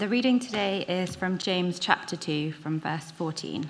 The reading today is from James chapter 2, from verse 14.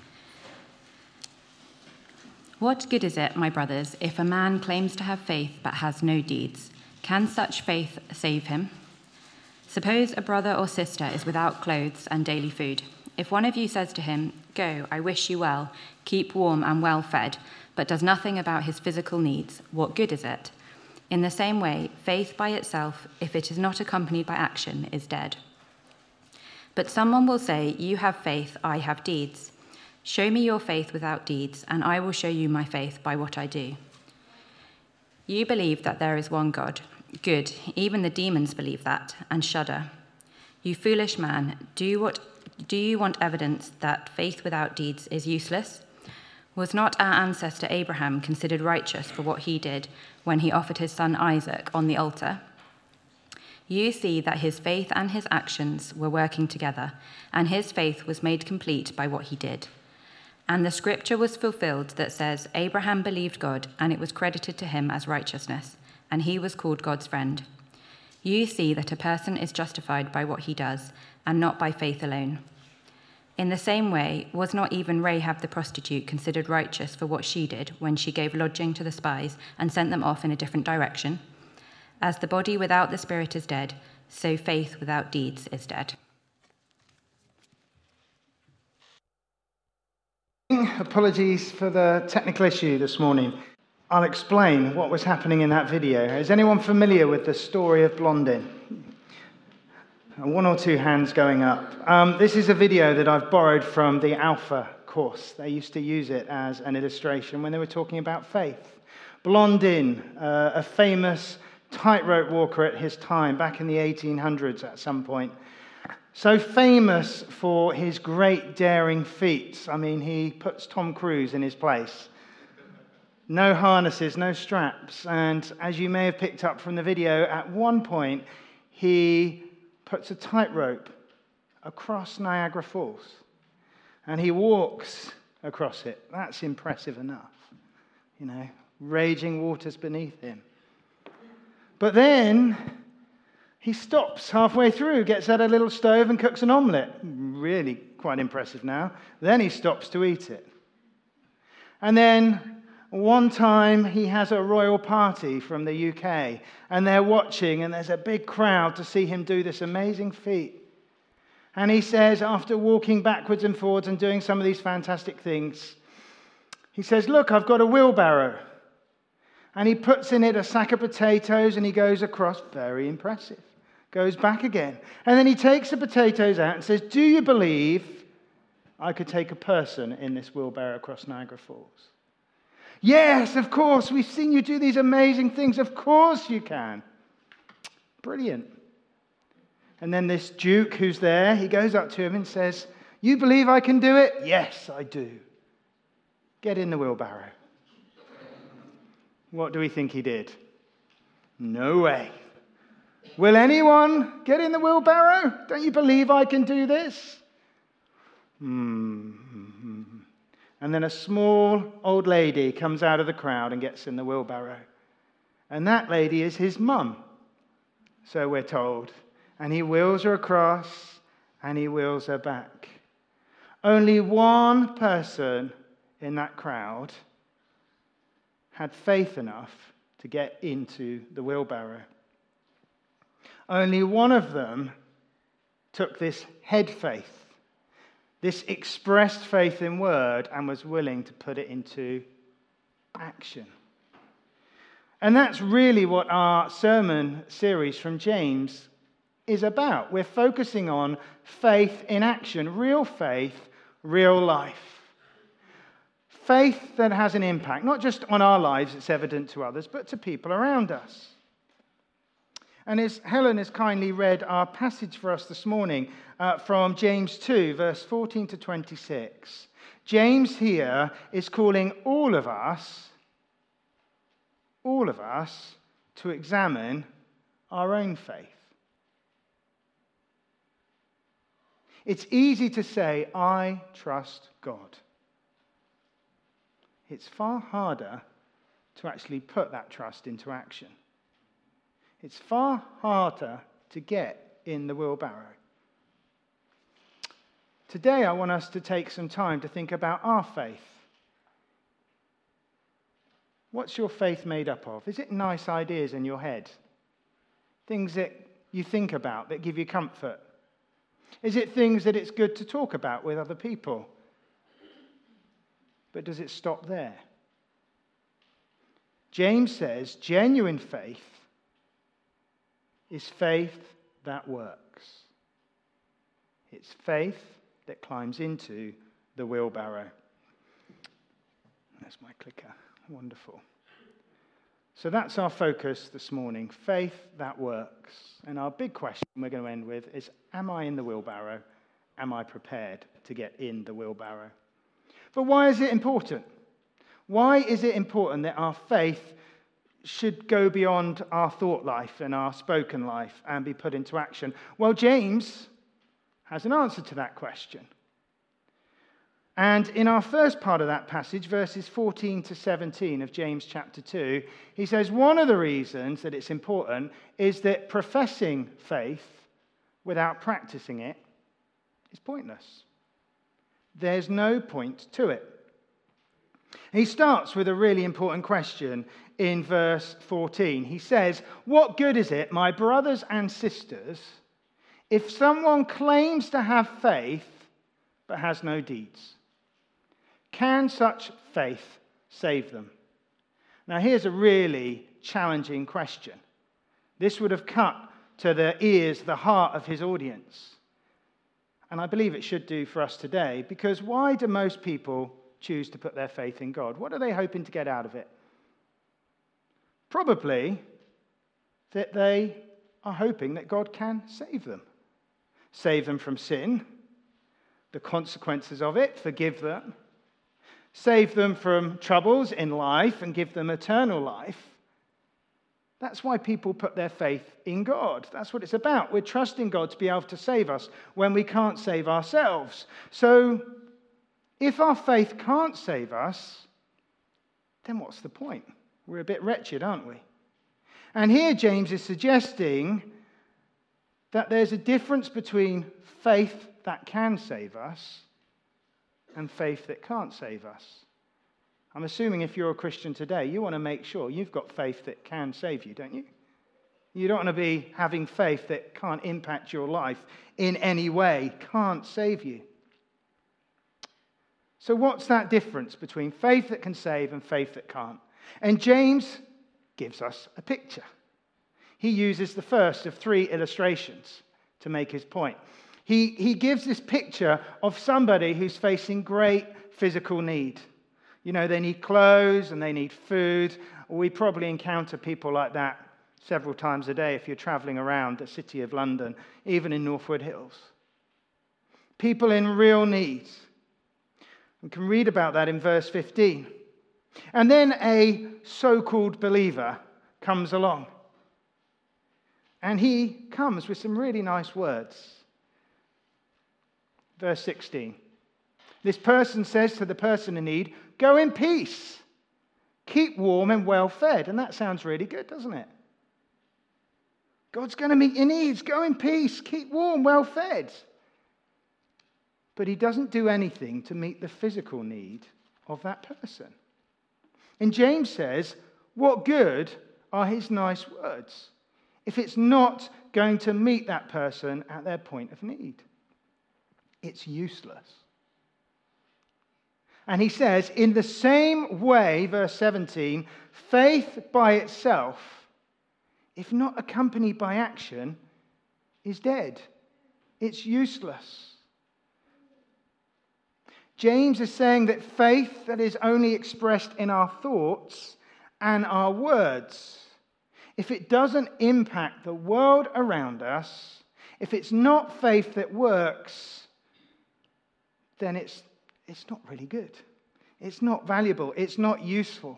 What good is it, my brothers, if a man claims to have faith but has no deeds? Can such faith save him? Suppose a brother or sister is without clothes and daily food. If one of you says to him, "Go, I wish you well, keep warm and well fed," but does nothing about his physical needs, what good is it? In the same way, faith by itself, if it is not accompanied by action, is dead. But someone will say, "You have faith, I have deeds. Show me your faith without deeds, and I will show you my faith by what I do." You believe that there is one God. Good, even the demons believe that and shudder. You foolish man, do you want evidence that faith without deeds is useless? Was not our ancestor Abraham considered righteous for what he did when he offered his son Isaac on the altar? You see that his faith and his actions were working together, and his faith was made complete by what he did. And the scripture was fulfilled that says, "Abraham believed God, and it was credited to him as righteousness, and he was called God's friend." You see that a person is justified by what he does, and not by faith alone. In the same way, was not even Rahab the prostitute considered righteous for what she did when she gave lodging to the spies and sent them off in a different direction? As the body without the spirit is dead, so faith without deeds is dead. Apologies for the technical issue this morning. I'll explain what was happening in that video. Is anyone familiar with the story of Blondin? One or two hands going up. This is a video that I've borrowed from the Alpha course. They used to use it as an illustration when they were talking about faith. Blondin, a famous tightrope walker at his time, back in the 1800s at some point. So famous for his great daring feats. I mean, he puts Tom Cruise in his place. No harnesses, no straps. And as you may have picked up from the video, at one point, he puts a tightrope across Niagara Falls. And he walks across it. That's impressive enough. You know, raging waters beneath him. But then he stops halfway through, gets out a little stove and cooks an omelette. Really quite impressive now. Then he stops to eat it. And then one time he has a royal party from the UK, and they're watching, and there's a big crowd to see him do this amazing feat. And he says, after walking backwards and forwards and doing some of these fantastic things, he says, "Look, I've got a wheelbarrow." And he puts in it a sack of potatoes and he goes across. Very impressive. Goes back again. And then he takes the potatoes out and says, "Do you believe I could take a person in this wheelbarrow across Niagara Falls?" "Yes, of course. We've seen you do these amazing things. Of course you can." Brilliant. And then this duke who's there, he goes up to him and says, "You believe I can do it?" "Yes, I do." "Get in the wheelbarrow." What do we think he did? No way. "Will anyone get in the wheelbarrow? Don't you believe I can do this?" And then a small old lady comes out of the crowd and gets in the wheelbarrow. And that lady is his mum, so we're told. And he wheels her across and he wheels her back. Only one person in that crowd had faith enough to get into the wheelbarrow. Only one of them took this head faith, this expressed faith in word, and was willing to put it into action. And that's really what our sermon series from James is about. We're focusing on faith in action, real faith, real life. Faith that has an impact, not just on our lives, it's evident to others, but to people around us. And as Helen has kindly read our passage for us this morning from James 2, verse 14 to 26, James here is calling all of us to examine our own faith. It's easy to say, "I trust God." It's far harder to actually put that trust into action. It's far harder to get in the wheelbarrow. Today, I want us to take some time to think about our faith. What's your faith made up of? Is it nice ideas in your head? Things that you think about that give you comfort? Is it things that it's good to talk about with other people? But does it stop there? James says genuine faith is faith that works. It's faith that climbs into the wheelbarrow. There's my clicker. Wonderful. So that's our focus this morning, faith that works. And our big question we're going to end with is, am I in the wheelbarrow? Am I prepared to get in the wheelbarrow? But why is it important? Why is it important that our faith should go beyond our thought life and our spoken life and be put into action? Well, James has an answer to that question. And in our first part of that passage, verses 14 to 17 of James chapter 2, he says one of the reasons that it's important is that professing faith without practicing it is pointless. There's no point to it. He starts with a really important question in verse 14. He says, "What good is it, my brothers and sisters, if someone claims to have faith but has no deeds? Can such faith save them?" Now, here's a really challenging question. This would have cut to the ears, the heart of his audience. And I believe it should do for us today, because why do most people choose to put their faith in God? What are they hoping to get out of it? Probably that they are hoping that God can save them. Save them from sin, the consequences of it, forgive them. Save them from troubles in life and give them eternal life. That's why people put their faith in God. That's what it's about. We're trusting God to be able to save us when we can't save ourselves. So, if our faith can't save us, then what's the point? We're a bit wretched, aren't we? And here James is suggesting that there's a difference between faith that can save us and faith that can't save us. I'm assuming if you're a Christian today, you want to make sure you've got faith that can save you, don't you? You don't want to be having faith that can't impact your life in any way, can't save you. So what's that difference between faith that can save and faith that can't? And James gives us a picture. He uses the first of three illustrations to make his point. He gives this picture of somebody who's facing great physical need. You know, they need clothes and they need food. We probably encounter people like that several times a day if you're traveling around the city of London, even in Northwood Hills. People in real need. We can read about that in verse 15. And then a so-called believer comes along. And he comes with some really nice words. Verse 16. This person says to the person in need, "Go in peace. Keep warm and well fed." And that sounds really good, doesn't it? God's going to meet your needs. Go in peace. Keep warm, well fed. But he doesn't do anything to meet the physical need of that person. And James says, what good are his nice words if it's not going to meet that person at their point of need? It's useless. And he says, in the same way, verse 17, faith by itself, if not accompanied by action, is dead. It's useless. James is saying that faith that is only expressed in our thoughts and our words, if it doesn't impact the world around us, if it's not faith that works, then it's not really good. It's not valuable. It's not useful.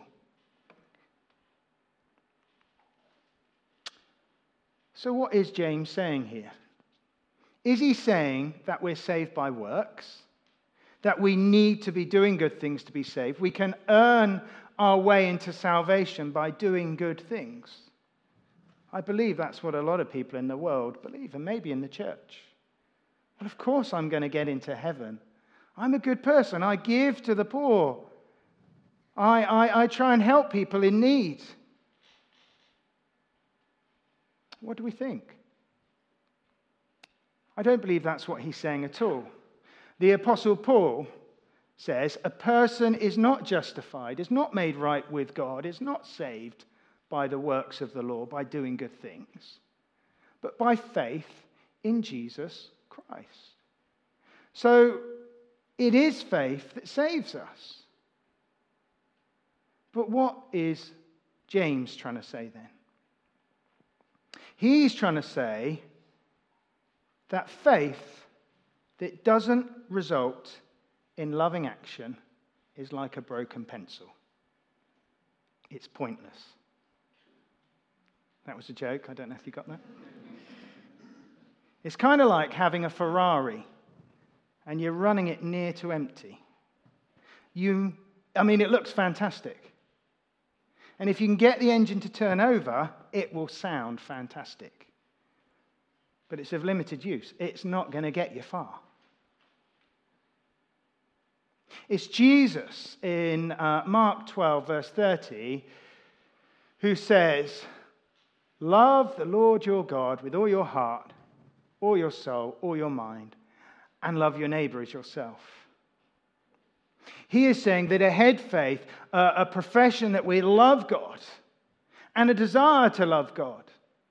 So what is James saying here? Is he saying that we're saved by works? That we need to be doing good things to be saved? We can earn our way into salvation by doing good things? I believe that's what a lot of people in the world believe, and maybe in the church. Well, of course I'm going to get into heaven. I'm a good person. I give to the poor. I try and help people in need. What do we think? I don't believe that's what he's saying at all. The Apostle Paul says a person is not justified, is not made right with God, is not saved by the works of the law, by doing good things, but by faith in Jesus Christ. So it is faith that saves us. But what is James trying to say then? He's trying to say that faith that doesn't result in loving action is like a broken pencil. It's pointless. That was a joke. I don't know if you got that. It's kind of like having a Ferrari and you're running it near to empty. It looks fantastic. And if you can get the engine to turn over, it will sound fantastic. But it's of limited use. It's not going to get you far. It's Jesus in Mark 12, verse 30, who says, love the Lord your God with all your heart, all your soul, all your mind, and love your neighbor as yourself. He is saying that a head faith, a profession that we love God, and a desire to love God,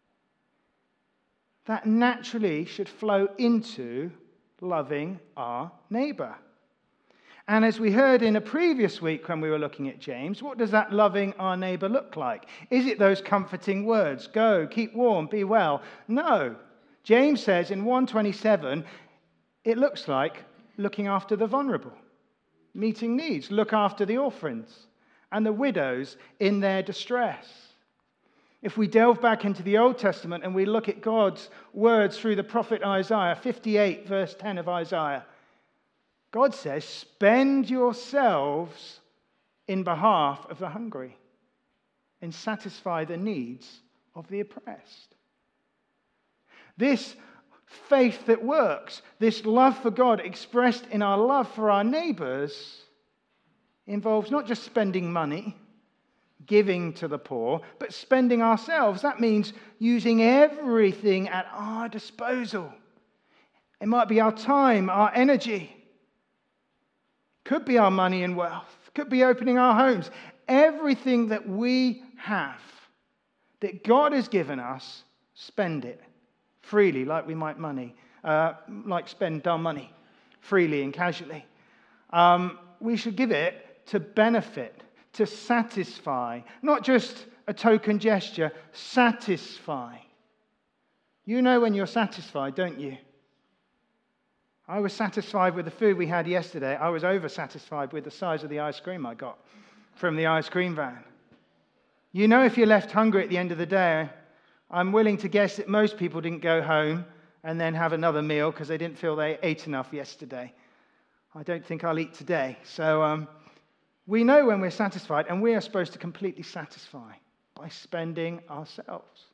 that naturally should flow into loving our neighbor. And as we heard in a previous week when we were looking at James, what does that loving our neighbor look like? Is it those comforting words, go, keep warm, be well? No. James says in 1:27, it looks like looking after the vulnerable, meeting needs, look after the orphans and the widows in their distress. If we delve back into the Old Testament and we look at God's words through the prophet Isaiah, 58 verse 10 of Isaiah, God says, spend yourselves in behalf of the hungry and satisfy the needs of the oppressed. This faith that works, this love for God expressed in our love for our neighbors, involves not just spending money, giving to the poor, but spending ourselves. That means using everything at our disposal. It might be our time, our energy. Could be our money and wealth. Could be opening our homes. Everything that we have, that God has given us, spend it freely, like we might spend our money freely and casually. We should give it to benefit, to satisfy, not just a token gesture, satisfy. You know when you're satisfied, don't you? I was satisfied with the food we had yesterday. I was over-satisfied with the size of the ice cream I got from the ice cream van. You know if you're left hungry at the end of the day, I'm willing to guess that most people didn't go home and then have another meal because they didn't feel they ate enough yesterday. I don't think I'll eat today. So we know when we're satisfied, and we are supposed to completely satisfy by spending ourselves.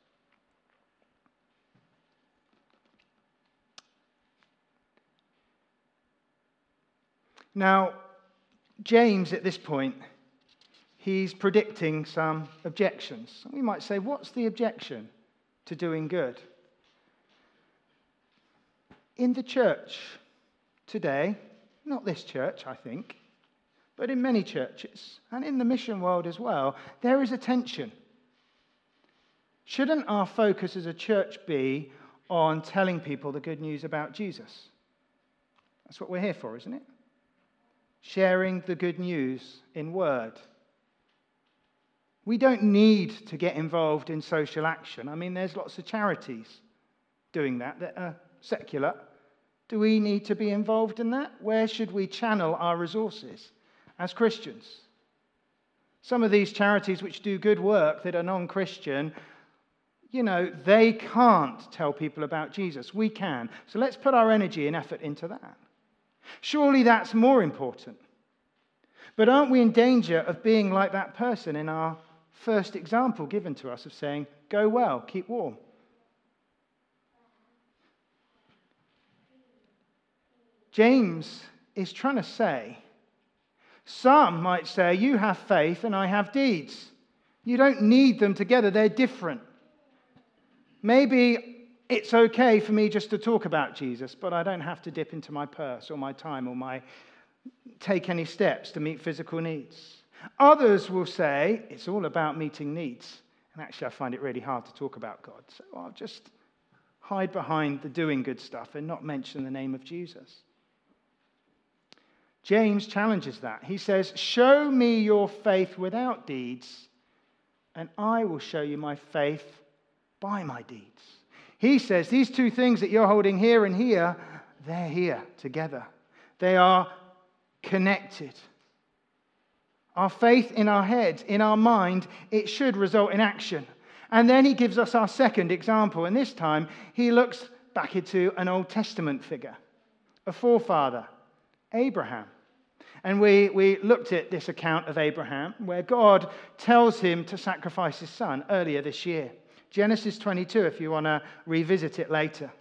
Now, James, at this point, he's predicting some objections. We might say, what's the objection to doing good? In the church today, not this church, I think, but in many churches, and in the mission world as well, there is a tension. Shouldn't our focus as a church be on telling people the good news about Jesus? That's what we're here for, isn't it? Sharing the good news in word. We don't need to get involved in social action. I mean, there's lots of charities doing that are secular. Do we need to be involved in that? Where should we channel our resources as Christians? Some of these charities which do good work that are non-Christian, they can't tell people about Jesus. We can. So let's put our energy and effort into that. Surely that's more important. But aren't we in danger of being like that person in our first example given to us of saying, go well, keep warm? James is trying to say, some might say, you have faith and I have deeds. You don't need them together, they're different. Maybe it's okay for me just to talk about Jesus, but I don't have to dip into my purse or my time or take any steps to meet physical needs. Others will say, it's all about meeting needs. And actually, I find it really hard to talk about God. So I'll just hide behind the doing good stuff and not mention the name of Jesus. James challenges that. He says, show me your faith without deeds, and I will show you my faith by my deeds. He says, these two things that you're holding here and here, they're here together. They are connected. Our faith in our head, in our mind, it should result in action. And then he gives us our second example. And this time, he looks back into an Old Testament figure, a forefather, Abraham. And we looked at this account of Abraham, where God tells him to sacrifice his son earlier this year. Genesis 22, if you want to revisit it later.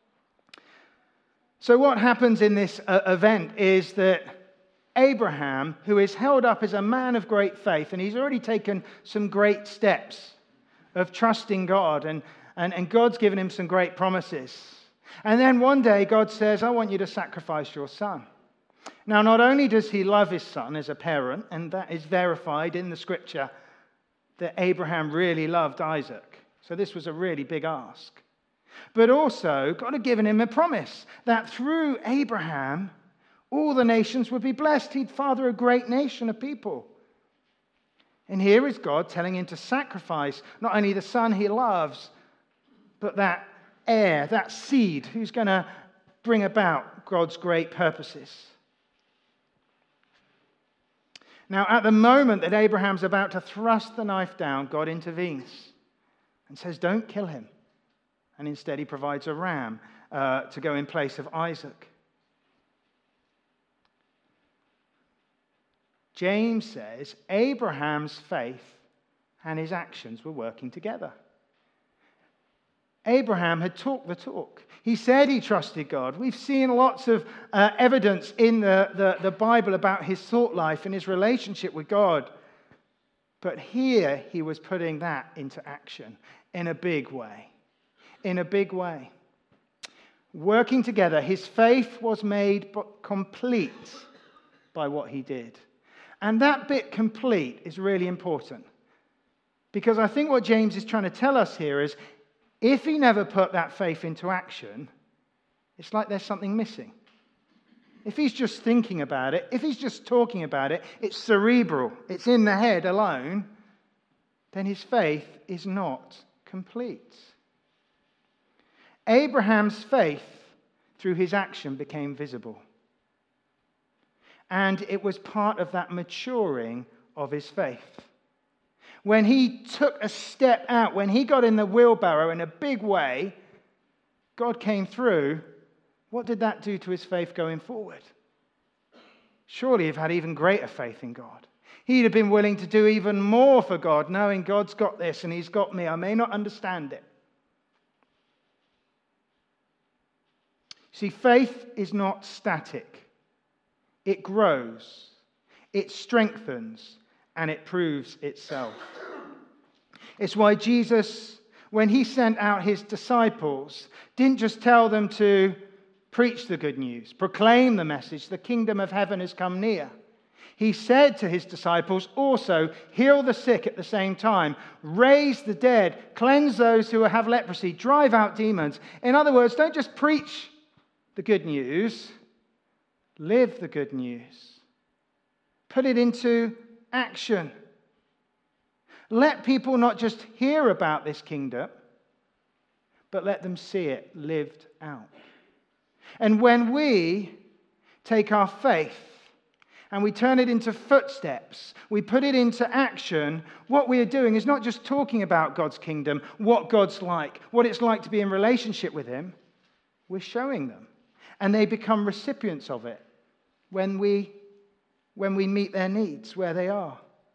So what happens in this event is that Abraham, who is held up as a man of great faith, and he's already taken some great steps of trusting God, and God's given him some great promises. And then one day God says, I want you to sacrifice your son. Now, not only does he love his son as a parent, and that is verified in the scripture that Abraham really loved Isaac. So this was a really big ask. But also, God had given him a promise that through Abraham, all the nations would be blessed. He'd father a great nation of people. And here is God telling him to sacrifice not only the son he loves, but that heir, that seed who's going to bring about God's great purposes. Now, at the moment that Abraham's about to thrust the knife down, God intervenes and says, don't kill him. And instead he provides a ram to go in place of Isaac. James says Abraham's faith and his actions were working together. Abraham had talked the talk. He said he trusted God. We've seen lots of evidence in the Bible about his thought life and his relationship with God. But here he was putting that into action in a big way. In a big way. Working together, his faith was made complete by what he did. And that bit complete is really important. Because I think what James is trying to tell us here is, if he never put that faith into action, it's like there's something missing. If he's just thinking about it, if he's just talking about it, it's cerebral, it's in the head alone, then his faith is not complete. Abraham's faith through his action became visible. And it was part of that maturing of his faith. When he took a step out, when he got in the wheelbarrow in a big way, God came through. What did that do to his faith going forward? Surely he'd had even greater faith in God. He'd have been willing to do even more for God, knowing God's got this and he's got me. I may not understand it. See, faith is not static. It grows, it strengthens, and it proves itself. It's why Jesus, when he sent out his disciples, didn't just tell them to preach the good news, proclaim the message, the kingdom of heaven has come near. He said to his disciples also, heal the sick at the same time, raise the dead, cleanse those who have leprosy, drive out demons. In other words, don't just preach the good news, live the good news. Put it into action. Let people not just hear about this kingdom, but let them see it lived out. And when we take our faith and we turn it into footsteps, we put it into action, what we are doing is not just talking about God's kingdom, what God's like, what it's like to be in relationship with him. We're showing them. And they become recipients of it when we meet their needs where they are.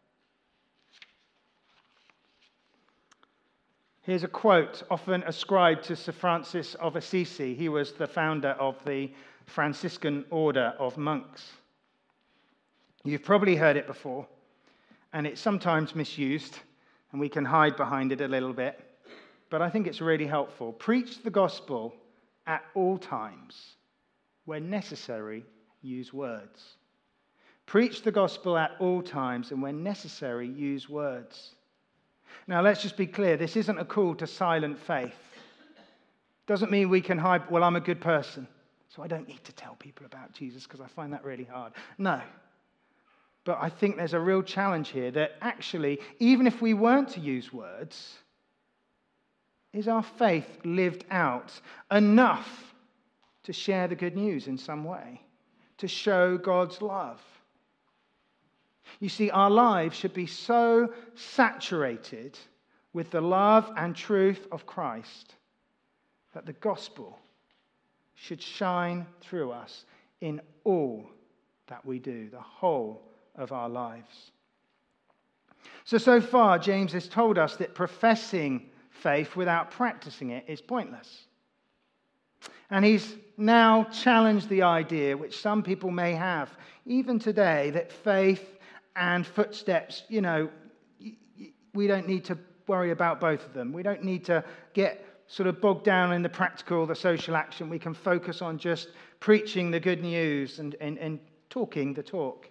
Here's a quote often ascribed to Sir Francis of Assisi. He was the founder of the Franciscan order of monks. You've probably heard it before, and it's sometimes misused, and we can hide behind it a little bit, but I think it's really helpful. Preach the gospel at all times. When necessary, use words. Preach the gospel at all times, and when necessary, use words. Now, let's just be clear. This isn't a call to silent faith. Doesn't mean we can hide, well, I'm a good person, so I don't need to tell people about Jesus because I find that really hard. No. But I think there's a real challenge here that actually, even if we weren't to use words, is our faith lived out enough to share the good news in some way, to show God's love? You see, our lives should be so saturated with the love and truth of Christ that the gospel should shine through us in all that we do, the whole of our lives. So far, James has told us that professing faith without practicing it is pointless. And he's now challenged the idea, which some people may have, even today, that faith and footsteps, we don't need to worry about both of them. We don't need to get sort of bogged down in the practical, the social action. We can focus on just preaching the good news and talking the talk.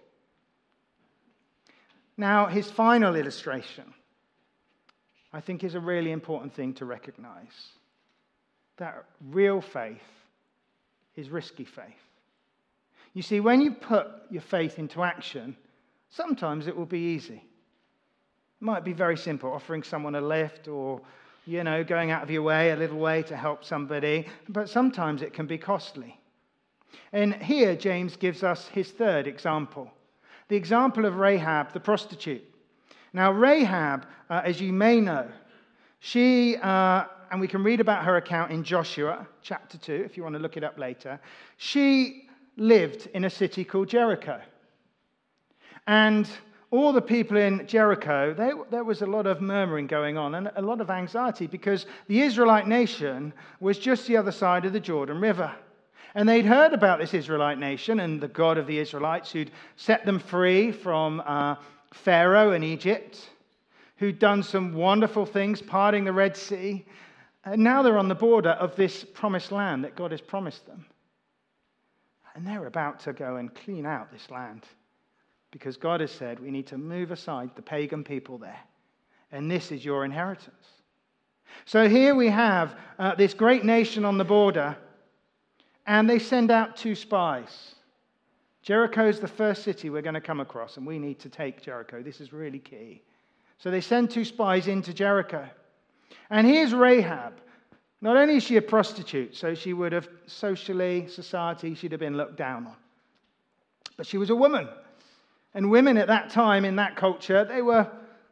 Now, his final illustration, I think, is a really important thing to recognize. That real faith is risky faith. You see, when you put your faith into action, sometimes it will be easy. It might be very simple, offering someone a lift or, going out of your way, a little way to help somebody. But sometimes it can be costly. And here, James gives us his third example. The example of Rahab, the prostitute. Now, Rahab, as you may know, she, and we can read about her account in Joshua chapter 2, if you want to look it up later. She lived in a city called Jericho. And all the people in Jericho, there was a lot of murmuring going on and a lot of anxiety because the Israelite nation was just the other side of the Jordan River. And they'd heard about this Israelite nation and the God of the Israelites who'd set them free from Pharaoh in Egypt, who'd done some wonderful things, parting the Red Sea. And now they're on the border of this promised land that God has promised them. And they're about to go and clean out this land because God has said we need to move aside the pagan people there. And this is your inheritance. So here we have this great nation on the border. And they send out 2 spies. Jericho is the first city we're going to come across, and we need to take Jericho. This is really key. So they send 2 spies into Jericho. And here's Rahab. Not only is she a prostitute, so she would have society, she'd have been looked down on. But she was a woman. And women at that time in that culture, they were,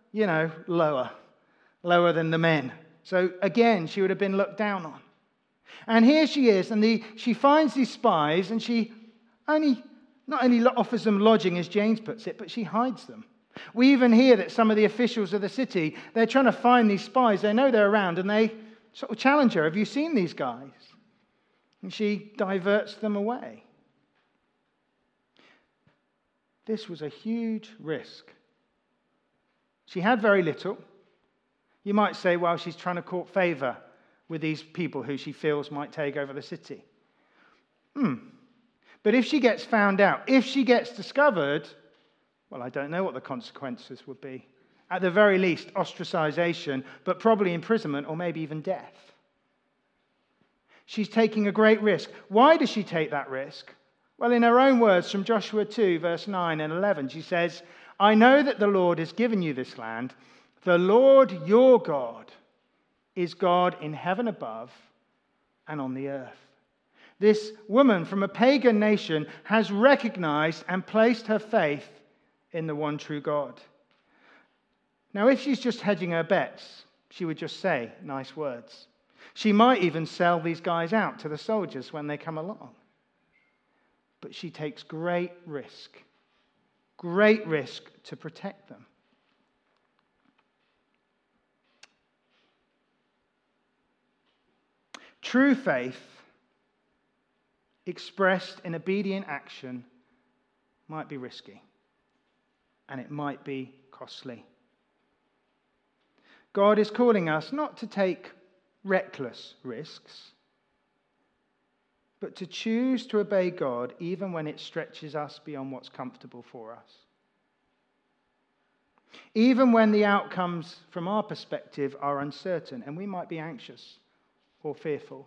lower than the men. So again, she would have been looked down on. And here she is, and she finds these spies, and she not only offers them lodging, as James puts it, but she hides them. We even hear that some of the officials of the city, they're trying to find these spies. They know they're around, and they sort of challenge her, have you seen these guys? And she diverts them away. This was a huge risk. She had very little. You might say, well, she's trying to court favor with these people who she feels might take over the city. But if she gets found out, if she gets discovered, well, I don't know what the consequences would be. At the very least, ostracization, but probably imprisonment or maybe even death. She's taking a great risk. Why does she take that risk? Well, in her own words from Joshua 2, verse 9 and 11, she says, I know that the Lord has given you this land. The Lord your God is God in heaven above and on the earth. This woman from a pagan nation has recognized and placed her faith in the one true God. Now, if she's just hedging her bets, she would just say nice words. She might even sell these guys out to the soldiers when they come along. But she takes great risk to protect them. True faith expressed in obedient action might be risky, and it might be costly. God is calling us not to take reckless risks, but to choose to obey God even when it stretches us beyond what's comfortable for us. Even when the outcomes from our perspective are uncertain and we might be anxious or fearful.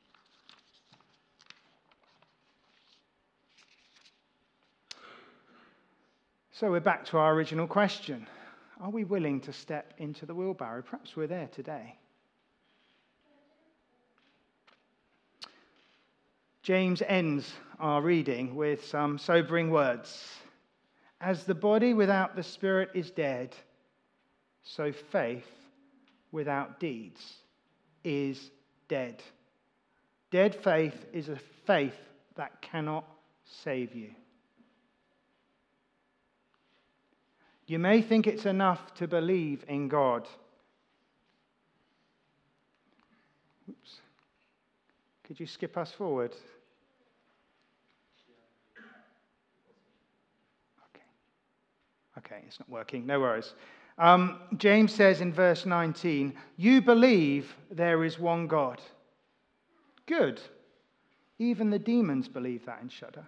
So we're back to our original question. Are we willing to step into the wheelbarrow? Perhaps we're there today. James ends our reading with some sobering words. As the body without the spirit is dead, so faith without deeds is dead. Dead faith is a faith that cannot save you. You may think it's enough to believe in God. Oops. Could you skip us forward? Okay, it's not working. No worries. James says in verse 19, you believe there is one God. Good. Even the demons believe that and shudder.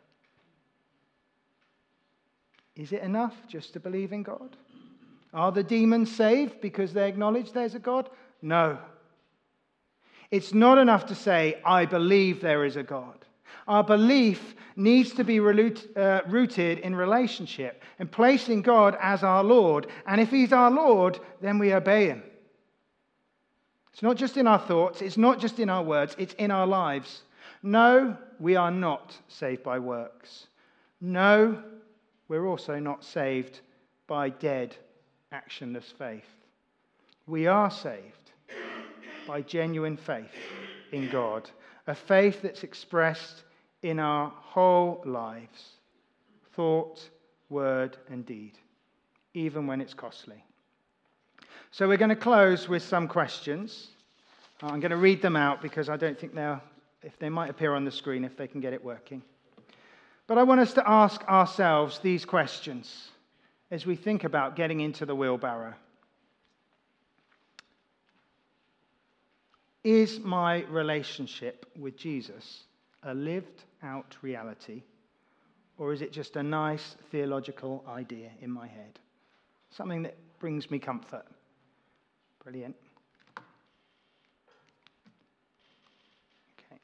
Is it enough just to believe in God? Are the demons saved because they acknowledge there's a God? No. It's not enough to say, I believe there is a God. Our belief needs to be rooted in relationship and placing God as our Lord. And if He's our Lord, then we obey Him. It's not just in our thoughts, it's not just in our words, it's in our lives. No, we are not saved by works. No, we're also not saved by dead, actionless faith. We are saved by genuine faith in God, a faith that's expressed in our whole lives, thought, word, and deed, even when it's costly. So we're going to close with some questions. I'm going to read them out because I don't think if they might appear on the screen if they can get it working. But I want us to ask ourselves these questions as we think about getting into the wheelbarrow. Is my relationship with Jesus a lived out reality, or is it just a nice theological idea in my head? Something that brings me comfort. Brilliant. Okay.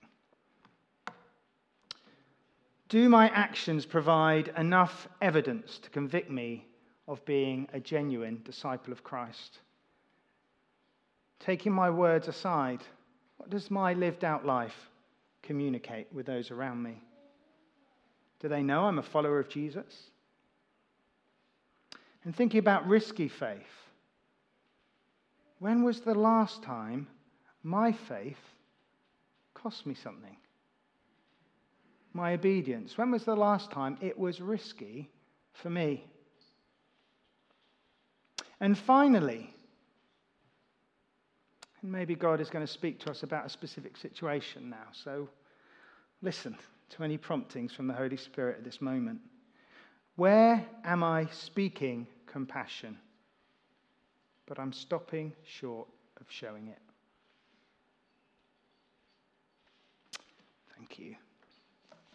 Do my actions provide enough evidence to convict me of being a genuine disciple of Christ? Taking my words aside, what does my lived out life communicate with those around me? Do they know I'm a follower of Jesus? And thinking about risky faith, when was the last time my faith cost me something? My obedience, when was the last time it was risky for me? And finally, and maybe God is going to speak to us about a specific situation now, so listen to any promptings from the Holy Spirit at this moment. Where am I speaking compassion, but I'm stopping short of showing it? Thank you.